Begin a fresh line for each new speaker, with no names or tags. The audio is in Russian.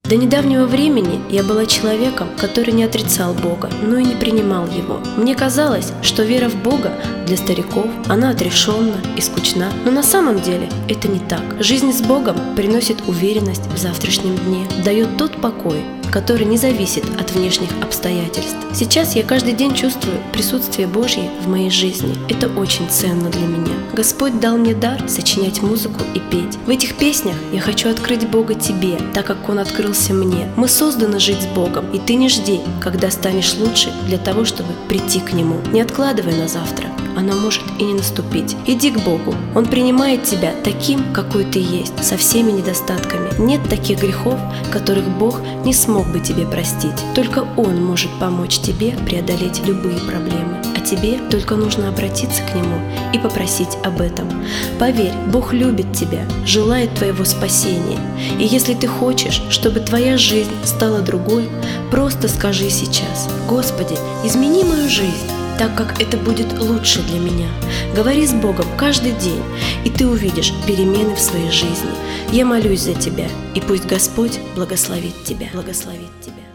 До недавнего времени я была человеком, который не отрицал Бога, но и не принимал Его. Мне казалось, что вера в Бога для стариков, она отрешенна и скучна, но на самом деле это не так. Жизнь с Богом приносит уверенность в завтрашнем дне, дает тот покой, который не зависит от внешних обстоятельств. Сейчас я каждый день чувствую присутствие Божье в моей жизни. Это очень ценно для меня. Господь дал мне дар сочинять музыку и петь. В этих песнях я хочу открыть Бога тебе, так как Он открылся мне. Мы созданы жить с Богом, и ты не жди, когда станешь лучше для того, чтобы прийти к Нему. Не откладывай на завтра. Оно может и не наступить. Иди к Богу. Он принимает тебя таким, какой ты есть, со всеми недостатками. Нет таких грехов, которых Бог не смог бы тебе простить. Только Он может помочь тебе преодолеть любые проблемы. А тебе только нужно обратиться к Нему и попросить об этом. Поверь, Бог любит тебя, желает твоего спасения. И если ты хочешь, чтобы твоя жизнь стала другой, просто скажи сейчас: «Господи, измени мою жизнь, так как это будет лучше для меня». Говори с Богом каждый день, и ты увидишь перемены в своей жизни. Я молюсь за тебя, и пусть Господь благословит тебя.